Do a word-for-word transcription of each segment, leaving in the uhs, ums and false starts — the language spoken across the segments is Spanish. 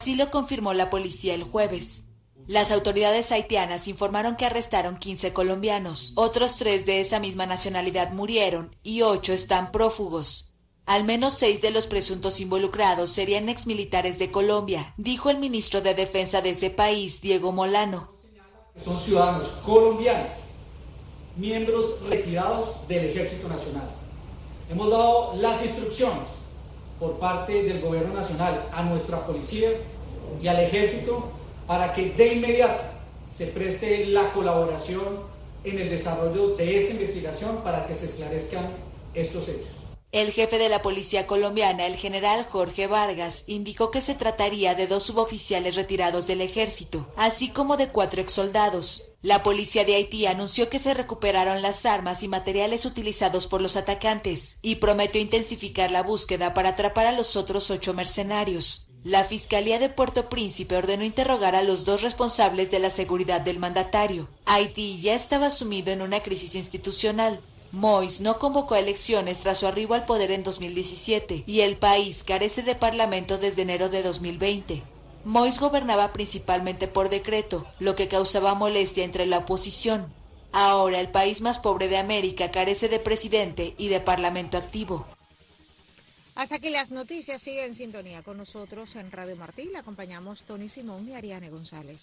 Así lo confirmó la policía el jueves. Las autoridades haitianas informaron que arrestaron quince colombianos. Otros tres de esa misma nacionalidad murieron y ocho están prófugos. Al menos seis de los presuntos involucrados serían exmilitares de Colombia, dijo el ministro de Defensa de ese país, Diego Molano. Son ciudadanos colombianos, miembros retirados del Ejército Nacional. Hemos dado las instrucciones por parte del Gobierno Nacional a nuestra policía y al Ejército para que de inmediato se preste la colaboración en el desarrollo de esta investigación para que se esclarezcan estos hechos. El jefe de la policía colombiana, el general Jorge Vargas, indicó que se trataría de dos suboficiales retirados del ejército, así como de cuatro exsoldados. La policía de Haití anunció que se recuperaron las armas y materiales utilizados por los atacantes y prometió intensificar la búsqueda para atrapar a los otros ocho mercenarios. La Fiscalía de Puerto Príncipe ordenó interrogar a los dos responsables de la seguridad del mandatario. Haití ya estaba sumido en una crisis institucional. Moïse no convocó elecciones tras su arribo al poder en dos mil diecisiete y el país carece de parlamento desde enero de dos mil veinte. Moïse gobernaba principalmente por decreto, lo que causaba molestia entre la oposición. Ahora el país más pobre de América carece de presidente y de parlamento activo. Hasta aquí las noticias. Sigue en sintonía con nosotros en Radio Martí. Le acompañamos Tony Simón y Ariane González.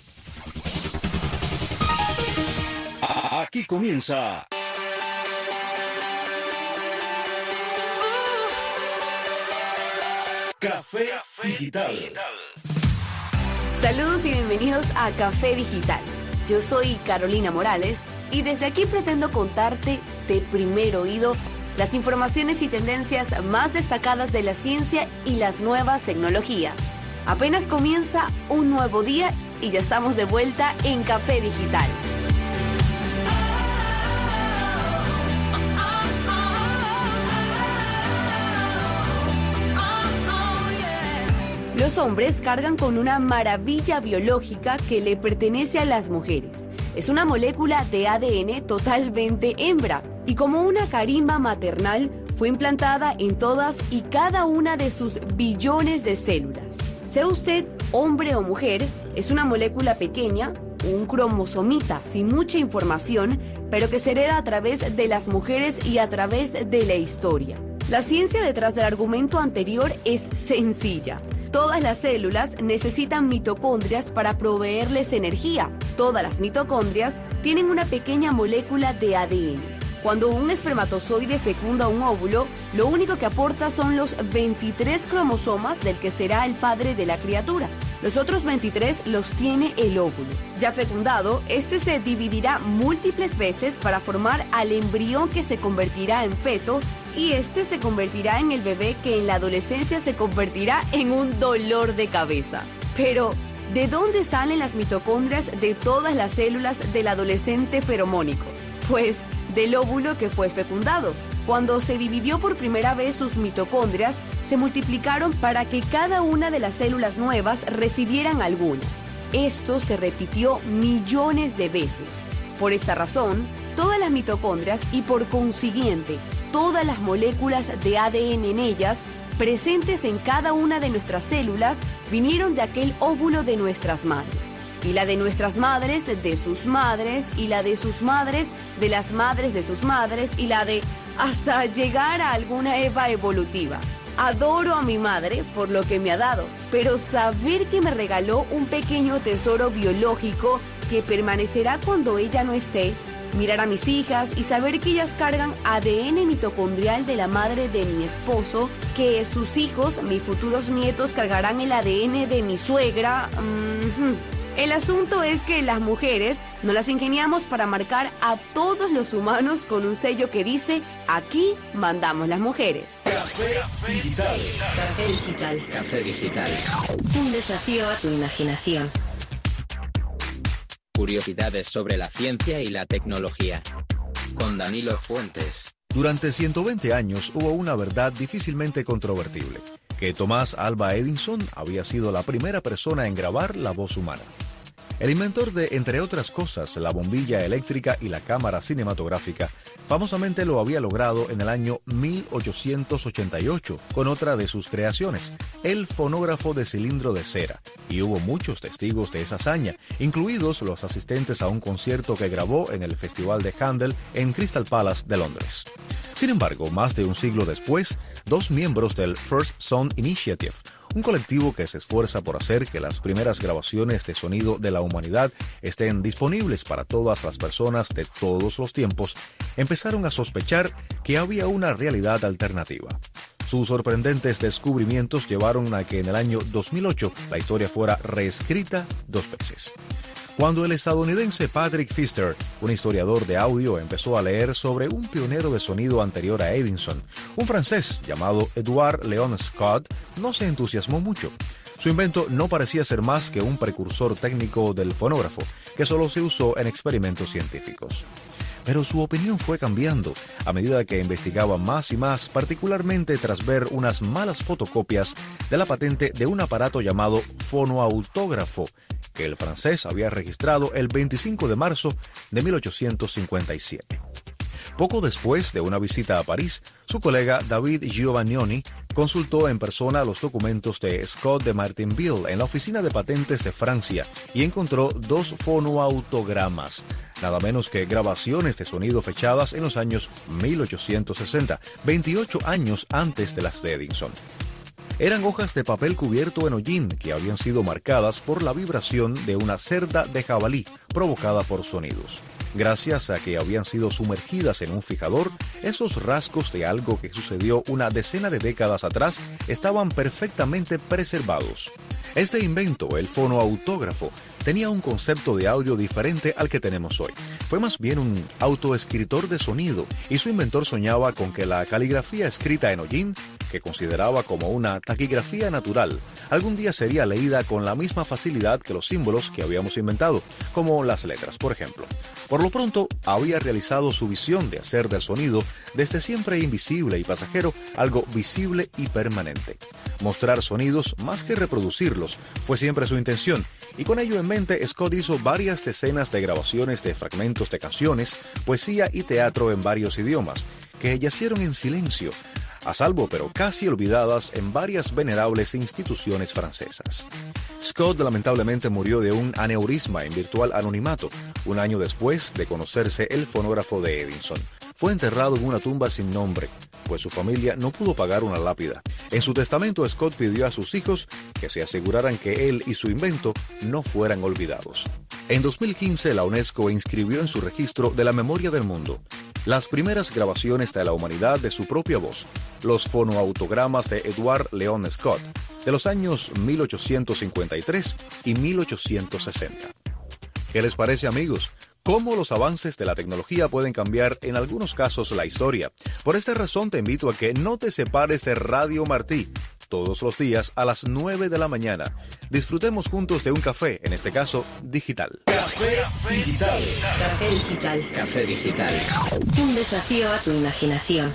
Aquí comienza Café Digital. Saludos y bienvenidos a Café Digital. Yo soy Carolina Morales y desde aquí pretendo contarte de primer oído las informaciones y tendencias más destacadas de la ciencia y las nuevas tecnologías. Apenas comienza un nuevo día y ya estamos de vuelta en Café Digital. Los hombres cargan con una maravilla biológica que le pertenece a las mujeres. Es una molécula de A D N totalmente hembra y como una carimba maternal fue implantada en todas y cada una de sus billones de células. Sea usted hombre o mujer, es una molécula pequeña, un cromosomita sin mucha información, pero que se hereda a través de las mujeres y a través de la historia. La ciencia detrás del argumento anterior es sencilla. Todas las células necesitan mitocondrias para proveerles energía. Todas las mitocondrias tienen una pequeña molécula de A D N. Cuando un espermatozoide fecunda un óvulo, lo único que aporta son los veintitrés cromosomas del que será el padre de la criatura. Los otros veintitrés los tiene el óvulo. Ya fecundado, este se dividirá múltiples veces para formar al embrión que se convertirá en feto y este se convertirá en el bebé que en la adolescencia se convertirá en un dolor de cabeza. Pero, ¿de dónde salen las mitocondrias de todas las células del adolescente feromónico? Pues del óvulo que fue fecundado. Cuando se dividió por primera vez sus mitocondrias, se multiplicaron para que cada una de las células nuevas recibieran algunas. Esto se repitió millones de veces. Por esta razón, todas las mitocondrias y por consiguiente, todas las moléculas de A D N en ellas, presentes en cada una de nuestras células, vinieron de aquel óvulo de nuestras madres. Y la de nuestras madres, de sus madres, y la de sus madres, de las madres de sus madres, y la de... hasta llegar a alguna Eva evolutiva. Adoro a mi madre por lo que me ha dado, pero saber que me regaló un pequeño tesoro biológico que permanecerá cuando ella no esté, mirar a mis hijas y saber que ellas cargan A D N mitocondrial de la madre de mi esposo, que sus hijos, mis futuros nietos, cargarán el A D N de mi suegra. Mm-hmm. El asunto es que las mujeres nos las ingeniamos para marcar a todos los humanos con un sello que dice: aquí mandamos las mujeres. Café Digital. Café Digital. Café Digital. Un desafío a tu imaginación. Curiosidades sobre la ciencia y la tecnología. Con Danilo Fuentes. Durante ciento veinte años hubo una verdad difícilmente controvertible: que Thomas Alva Edison había sido la primera persona en grabar la voz humana. El inventor de, entre otras cosas, la bombilla eléctrica y la cámara cinematográfica, Famosamente lo había logrado en el año mil ochocientos ochenta y ocho con otra de sus creaciones, el fonógrafo de cilindro de cera, y hubo muchos testigos de esa hazaña, incluidos los asistentes a un concierto que grabó en el Festival de Handel en Crystal Palace de Londres. Sin embargo, más de un siglo después, dos miembros del First Sound Initiative, un colectivo que se esfuerza por hacer que las primeras grabaciones de sonido de la humanidad estén disponibles para todas las personas de todos los tiempos, empezaron a sospechar que había una realidad alternativa. Sus sorprendentes descubrimientos llevaron a que en el año dos mil ocho la historia fuera reescrita dos veces. Cuando el estadounidense Patrick Pfister, un historiador de audio, empezó a leer sobre un pionero de sonido anterior a Edison, un francés llamado Edward Leon Scott, no se entusiasmó mucho. Su invento no parecía ser más que un precursor técnico del fonógrafo, que solo se usó en experimentos científicos. Pero su opinión fue cambiando a medida que investigaba más y más, particularmente tras ver unas malas fotocopias de la patente de un aparato llamado fonoautógrafo, que el francés había registrado el veinticinco de marzo de mil ochocientos cincuenta y siete. Poco después de una visita a París, su colega David Giovannioni consultó en persona los documentos de Scott de Martinville en la Oficina de Patentes de Francia y encontró dos fonoautogramas, nada menos que grabaciones de sonido fechadas en los años mil ochocientos sesenta, veintiocho años antes de las de Edison. Eran hojas de papel cubierto en hollín que habían sido marcadas por la vibración de una cerda de jabalí provocada por sonidos. Gracias a que habían sido sumergidas en un fijador, esos rasgos de algo que sucedió una decena de décadas atrás estaban perfectamente preservados. Este invento, el fonoautógrafo, tenía un concepto de audio diferente al que tenemos hoy. Fue más bien un autoescritor de sonido, y su inventor soñaba con que la caligrafía escrita en hollín, que consideraba como una taquigrafía natural, algún día sería leída con la misma facilidad que los símbolos que habíamos inventado, como las letras, por ejemplo. Por lo pronto, había realizado su visión de hacer del sonido, desde siempre invisible y pasajero, algo visible y permanente. Mostrar sonidos más que reproducirlos fue siempre su intención, y con ello en mente Scott hizo varias decenas de grabaciones de fragmentos de canciones, poesía y teatro en varios idiomas, que yacieron en silencio, a salvo pero casi olvidadas en varias venerables instituciones francesas. Scott lamentablemente murió de un aneurisma en virtual anonimato, un año después de conocerse el fonógrafo de Edison. Fue enterrado en una tumba sin nombre, pues su familia no pudo pagar una lápida. En su testamento, Scott pidió a sus hijos que se aseguraran que él y su invento no fueran olvidados. En dos mil quince, la UNESCO inscribió en su registro de la memoria del mundo las primeras grabaciones de la humanidad de su propia voz, los fonoautogramas de Edward Leon Scott, de los años mil ochocientos cincuenta y tres y mil ochocientos sesenta. ¿Qué les parece, amigos? Cómo los avances de la tecnología pueden cambiar en algunos casos la historia. Por esta razón te invito a que no te separes de Radio Martí todos los días a las nueve de la mañana. Disfrutemos juntos de un café, en este caso digital. Café digital. Café digital. Café digital. Un desafío a tu imaginación.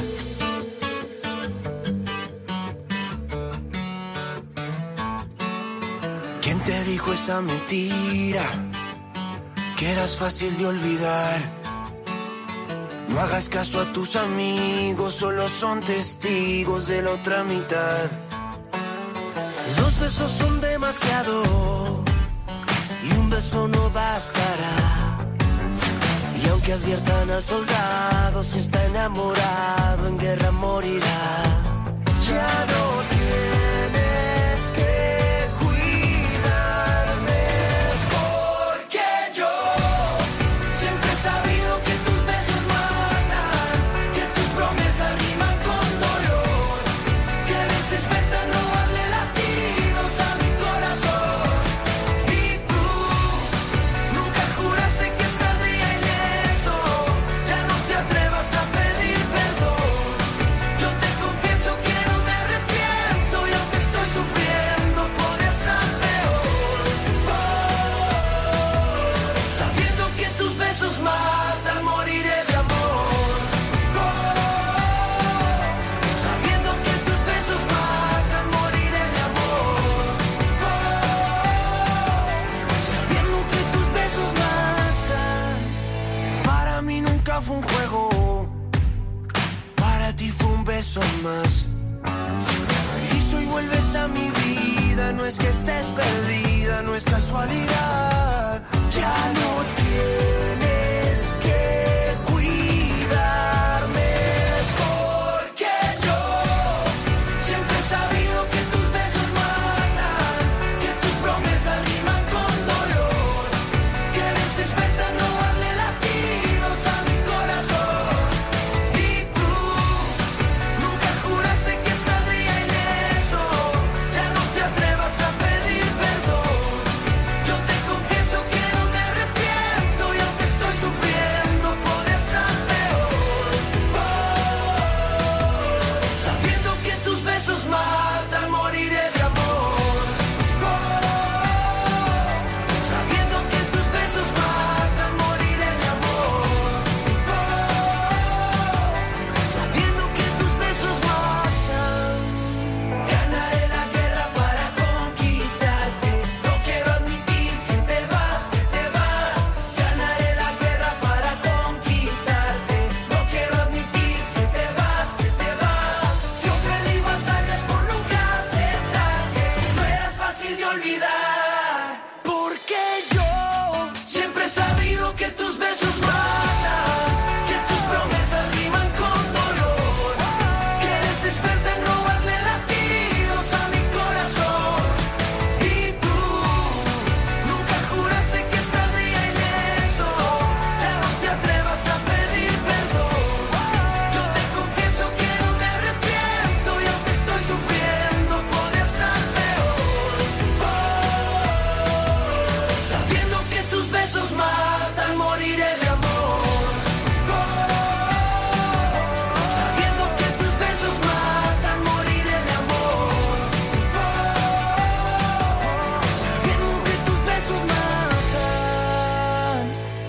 ¿Quién te dijo esa mentira? Que eras fácil de olvidar. No hagas caso a tus amigos, solo son testigos de la otra mitad. Dos besos son demasiado y un beso no bastará. Y aunque adviertan al soldado, si está enamorado en guerra morirá. Ya no tienes que cuidarme, porque yo siempre he sabido que tus besos matan, que tus promesas riman con dolor, que desesperan robarle latidos a mi corazón. Y tú nunca juraste que saldría ileso, ya no te atrevas a pedir perdón. Yo te confieso que no me arrepiento y aunque perdida no es casualidad. Ya no tienes que cuidarme, porque yo siempre he sabido que tus besos matan, que tus promesas riman con dolor, que eres experta en robarle latidos a mi corazón. Y tú nunca juraste que saldría ileso. Ya no te atrevas a pedir perdón. Yo te confieso que no me arrepiento, y aunque estoy sufriendo podría estar peor. Oh, sabiendo que tus besos matan, moriré de amor. Oh, sabiendo que tus besos matan, moriré de amor. Oh, sabiendo que tus besos matan. Ganaré la guerra para conquistarte. No quiero admitir que te vas, que te vas. Ganaré la guerra para conquistarte. No quiero admitir que te vas, que te vas. Yo perdí batallas por nunca aceptar que no eras fácil de olvidar. Porque yo siempre he sabido que tus besos matan, que tus promesas riman con dolor, que eres experta en robarle latidos a mi corazón. Y tú nunca juraste que saldría ileso. Ya no te atrevas a pedir perdón. Yo te confieso que no me arrepiento, y aunque estoy sufriendo podría estar peor. Oh, sabiendo que tus besos matan, moriré de amor. Oh, sabiendo que tus besos matan, moriré de amor. Oh, sabiendo que tus besos matan.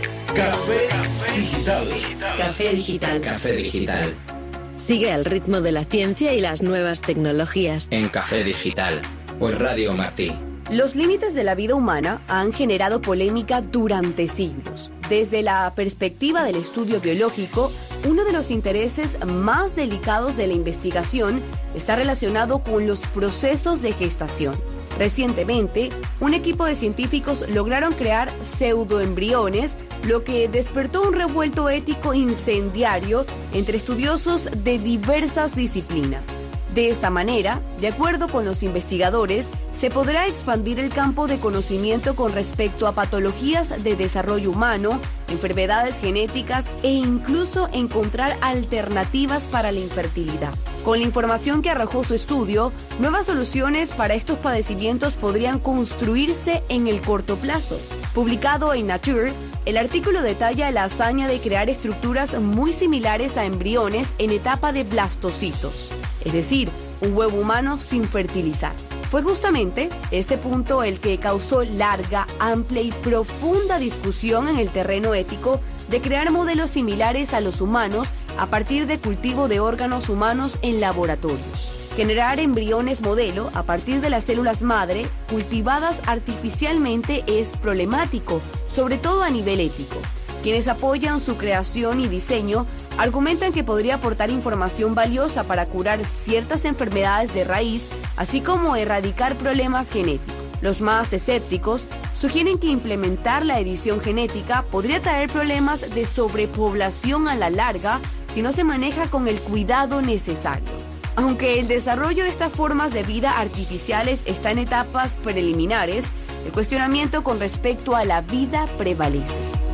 Café Digital. Café Digital. Café Digital. Sigue el ritmo de la ciencia y las nuevas tecnologías. En Café Digital. Por Radio Martí. Los límites de la vida humana han generado polémica durante siglos. Desde la perspectiva del estudio biológico, uno de los intereses más delicados de la investigación está relacionado con los procesos de gestación. Recientemente, un equipo de científicos lograron crear pseudoembriones, lo que despertó un revuelto ético incendiario entre estudiosos de diversas disciplinas. De esta manera, de acuerdo con los investigadores, se podrá expandir el campo de conocimiento con respecto a patologías de desarrollo humano, enfermedades genéticas e incluso encontrar alternativas para la infertilidad. Con la información que arrojó su estudio, nuevas soluciones para estos padecimientos podrían construirse en el corto plazo. Publicado en Nature, el artículo detalla la hazaña de crear estructuras muy similares a embriones en etapa de blastocitos, es decir, un huevo humano sin fertilizar. Fue justamente este punto el que causó larga, amplia y profunda discusión en el terreno ético de crear modelos similares a los humanos a partir de cultivo de órganos humanos en laboratorios. Generar embriones modelo a partir de las células madre cultivadas artificialmente es problemático, sobre todo a nivel ético. Quienes apoyan su creación y diseño argumentan que podría aportar información valiosa para curar ciertas enfermedades de raíz, así como erradicar problemas genéticos. Los más escépticos sugieren que implementar la edición genética podría traer problemas de sobrepoblación a la larga si no se maneja con el cuidado necesario. Aunque el desarrollo de estas formas de vida artificiales está en etapas preliminares, el cuestionamiento con respecto a la vida prevalece.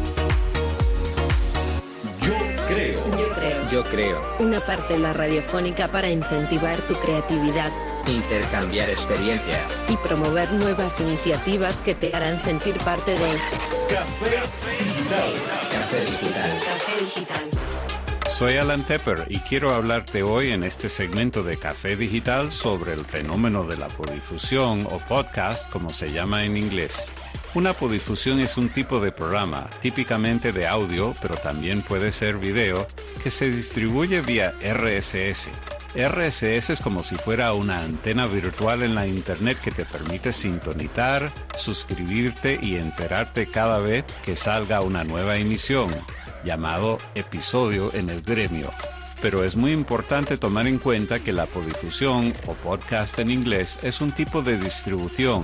Yo creo. Yo creo. Yo creo. Una parcela radiofónica para incentivar tu creatividad, Intercambiar experiencias. y promover nuevas iniciativas que te harán sentir parte de Café Digital. Café Digital. Café Digital. Soy Alan Tepper y quiero hablarte hoy en este segmento de Café Digital sobre el fenómeno de la podifusión o podcast, como se llama en inglés. Una podifusión es un tipo de programa, típicamente de audio, pero también puede ser video, que se distribuye vía R S S. R S S es como si fuera una antena virtual en la Internet que te permite sintonizar, suscribirte y enterarte cada vez que salga una nueva emisión, llamado episodio en el gremio. Pero es muy importante tomar en cuenta que la podifusión o podcast en inglés es un tipo de distribución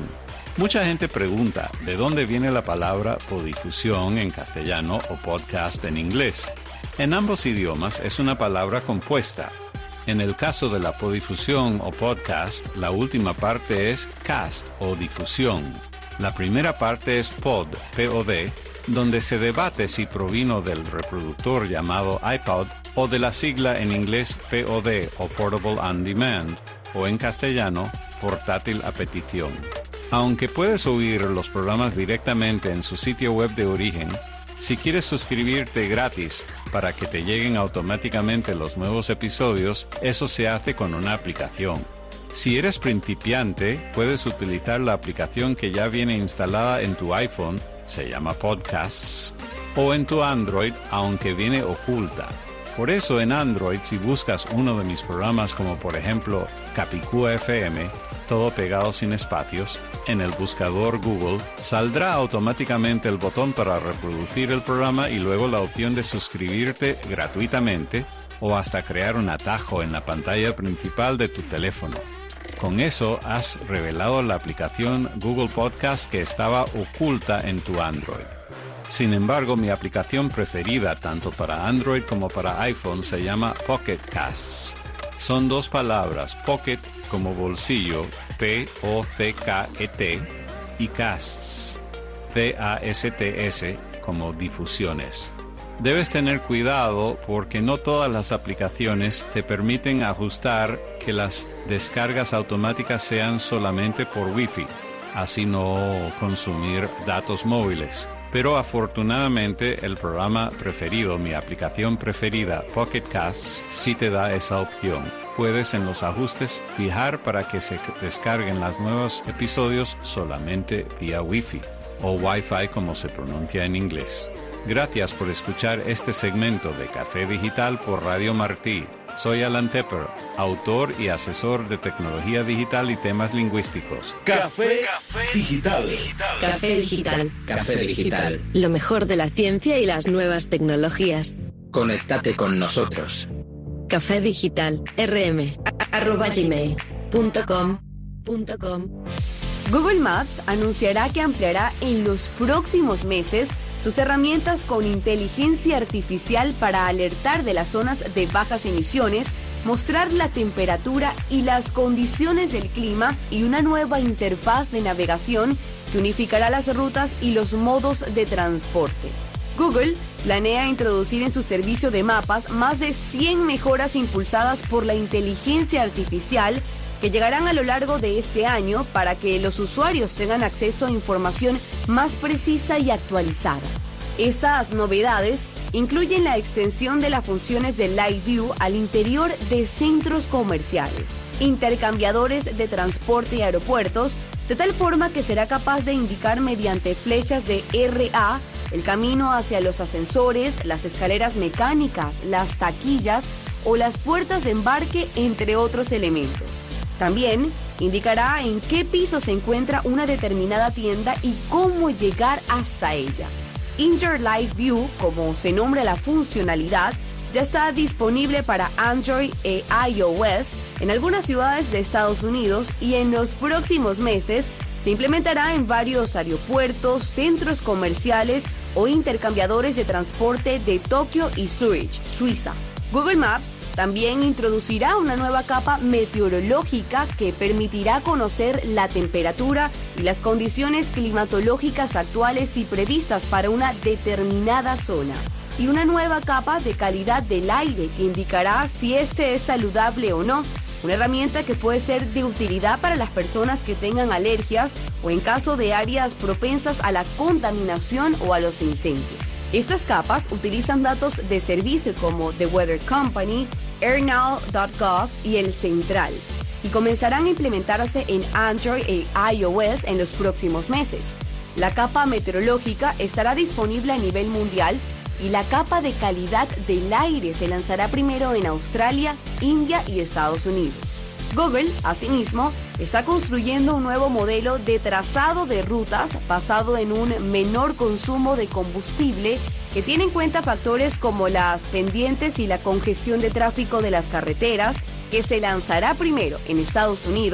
Mucha gente pregunta de dónde viene la palabra podifusión en castellano o podcast en inglés. En ambos idiomas es una palabra compuesta. En el caso de la podifusión o podcast, la última parte es cast o difusión. La primera parte es pod, P O D, donde se debate si provino del reproductor llamado iPod o de la sigla en inglés P O D o Portable On Demand, o en castellano, portátil a petición. Aunque puedes oír los programas directamente en su sitio web de origen, si quieres suscribirte gratis para que te lleguen automáticamente los nuevos episodios, eso se hace con una aplicación. Si eres principiante, puedes utilizar la aplicación que ya viene instalada en tu iPhone, se llama Podcasts, o en tu Android, aunque viene oculta. Por eso en Android, si buscas uno de mis programas como por ejemplo Capicúa F M, todo pegado sin espacios, en el buscador Google, saldrá automáticamente el botón para reproducir el programa y luego la opción de suscribirte gratuitamente o hasta crear un atajo en la pantalla principal de tu teléfono. Con eso has revelado la aplicación Google Podcast que estaba oculta en tu Android. Sin embargo, mi aplicación preferida tanto para Android como para iPhone se llama Pocket Casts. Son dos palabras, Pocket como bolsillo, P O C K E T, y Casts, C A S T S, como difusiones. Debes tener cuidado porque no todas las aplicaciones te permiten ajustar que las descargas automáticas sean solamente por Wi-Fi, así no consumir datos móviles. Pero afortunadamente el programa preferido, mi aplicación preferida, Pocket Casts, sí te da esa opción. Puedes en los ajustes fijar para que se descarguen los nuevos episodios solamente vía Wi-Fi o Wi-Fi como se pronuncia en inglés. Gracias por escuchar este segmento de Café Digital por Radio Martí. Soy Alan Tepper, autor y asesor de tecnología digital y temas lingüísticos. Café Digital. Café Digital. Café Digital. Lo mejor de la ciencia y las nuevas tecnologías. Conéctate con nosotros. Café Digital. rm arroba gmail punto com punto com. Google Maps anunciará que ampliará en los próximos meses sus herramientas con inteligencia artificial para alertar de las zonas de bajas emisiones, mostrar la temperatura y las condiciones del clima y una nueva interfaz de navegación que unificará las rutas y los modos de transporte. Google planea introducir en su servicio de mapas más de cien mejoras impulsadas por la inteligencia artificial que llegarán a lo largo de este año para que los usuarios tengan acceso a información más precisa y actualizada. Estas novedades incluyen la extensión de las funciones de Live View al interior de centros comerciales, intercambiadores de transporte y aeropuertos, de tal forma que será capaz de indicar mediante flechas de R A el camino hacia los ascensores, las escaleras mecánicas, las taquillas o las puertas de embarque, entre otros elementos. También indicará en qué piso se encuentra una determinada tienda y cómo llegar hasta ella. In-Your Live View, como se nombra la funcionalidad, ya está disponible para Android e iOS en algunas ciudades de Estados Unidos y en los próximos meses se implementará en varios aeropuertos, centros comerciales o intercambiadores de transporte de Tokio y Zurich, Suiza. Google Maps también introducirá una nueva capa meteorológica que permitirá conocer la temperatura y las condiciones climatológicas actuales y previstas para una determinada zona. Y una nueva capa de calidad del aire que indicará si este es saludable o no. Una herramienta que puede ser de utilidad para las personas que tengan alergias o en caso de áreas propensas a la contaminación o a los incendios. Estas capas utilizan datos de servicio como The Weather Company, airnow punto gov y el Central, y comenzarán a implementarse en Android e iOS en los próximos meses. La capa meteorológica estará disponible a nivel mundial y la capa de calidad del aire se lanzará primero en Australia, India y Estados Unidos. Google, asimismo, está construyendo un nuevo modelo de trazado de rutas basado en un menor consumo de combustible que tiene en cuenta factores como las pendientes y la congestión de tráfico de las carreteras, que se lanzará primero en Estados Unidos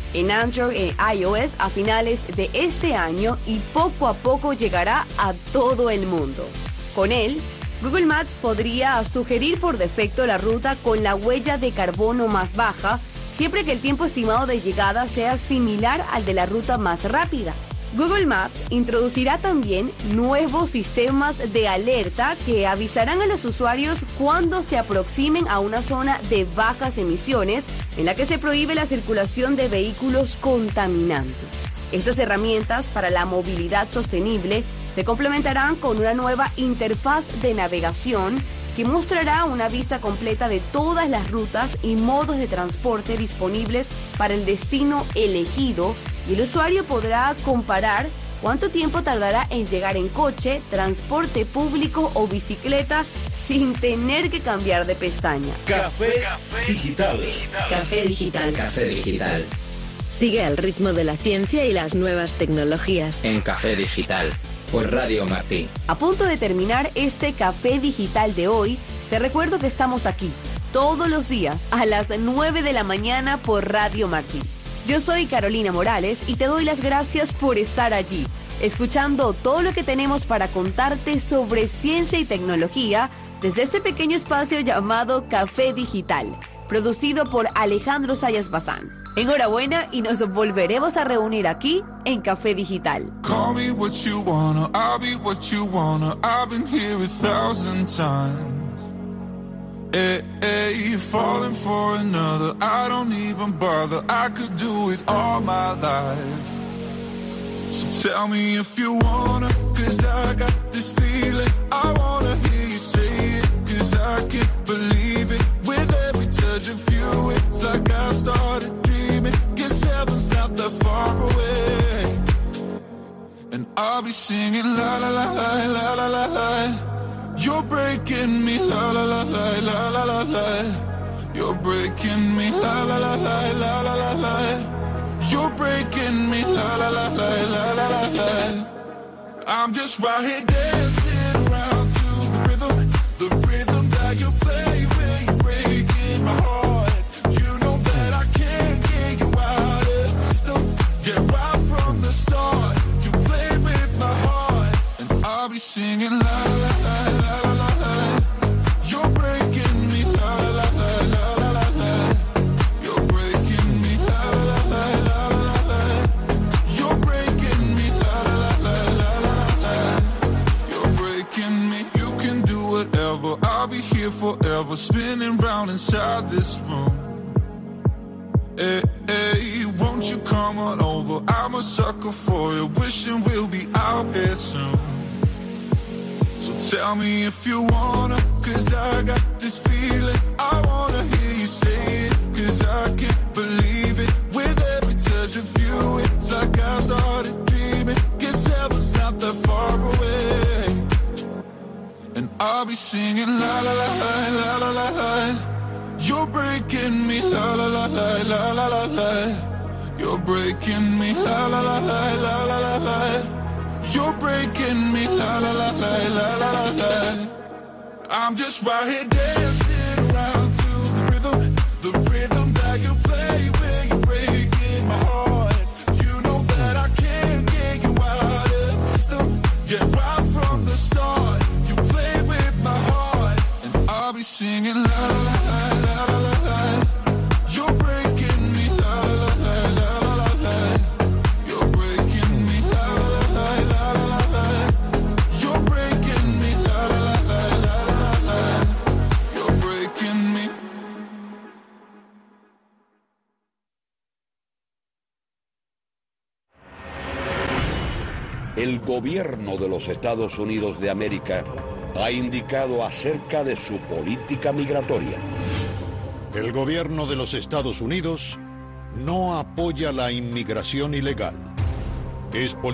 en Android e iOS a finales de este año y poco a poco llegará a todo el mundo. Con él, Google Maps podría sugerir por defecto la ruta con la huella de carbono más baja, siempre que el tiempo estimado de llegada sea similar al de la ruta más rápida. Google Maps introducirá también nuevos sistemas de alerta que avisarán a los usuarios cuando se aproximen a una zona de bajas emisiones en la que se prohíbe la circulación de vehículos contaminantes. Estas herramientas para la movilidad sostenible se complementarán con una nueva interfaz de navegación que mostrará una vista completa de todas las rutas y modos de transporte disponibles para el destino elegido, y el usuario podrá comparar cuánto tiempo tardará en llegar en coche, transporte público o bicicleta sin tener que cambiar de pestaña. Café Digital. Café Digital. Café Digital. Sigue el ritmo de la ciencia y las nuevas tecnologías. En Café Digital, por Radio Martí. A punto de terminar este Café Digital de hoy, te recuerdo que estamos aquí todos los días a las nueve de la mañana por Radio Martí. Yo soy Carolina Morales y te doy las gracias por estar allí, escuchando todo lo que tenemos para contarte sobre ciencia y tecnología desde este pequeño espacio llamado Café Digital, producido por Alejandro Sayas Bazán. Enhorabuena y nos volveremos a reunir aquí en Café Digital. Call me what you wanna, I'll be what you wanna. I've been here a thousand times. Hey, hey, you're falling for another. I don't even bother. I could do it all my life. So tell me if you wanna, cause I got this feeling. I wanna hear you say it, cause I can't believe it. With every touch of you, it's like I started dreaming. Guess heaven's not that far away. And I'll be singing la la la la la la la la. You're breaking me, la la la la la la la la. You're breaking me, la la la la la la la la. You're breaking me, la la la la la la la la. I'm just right here dancing around to the rhythm, the rhythm that you play when you're breaking my heart. You know that I can't get you out of the system. Yeah, right from the start, you played with my heart, and I'll be singing la la la. Forever spinning round inside this room. Hey, hey, won't you come on over? I'm a sucker for you, wishing we'll be out here soon. So tell me if you wanna, cause I got this feeling. I wanna hear you say it, cause I can't believe it. With every touch of you, it's like I started dreaming. Guess heaven's not that far away. And I'll be singing la la la la la la la la. You're breaking me la la la la la la la la. You're breaking me la la la la la la la la. You're breaking me la la la la la la la la. I'm just right here dancing around to the rhythm, the rhythm that you play when you're breaking my heart. You know that I can't get you out of the system. Yeah, right from the start. I'll be singing la la la la la la la. You're breaking me la la la la la la la. You're breaking me la la la la la la la. You're breaking me la la la la la la la. You're breaking me. El gobierno de los Estados Unidos de América ha indicado acerca de su política migratoria. El gobierno de los Estados Unidos no apoya la inmigración ilegal. Es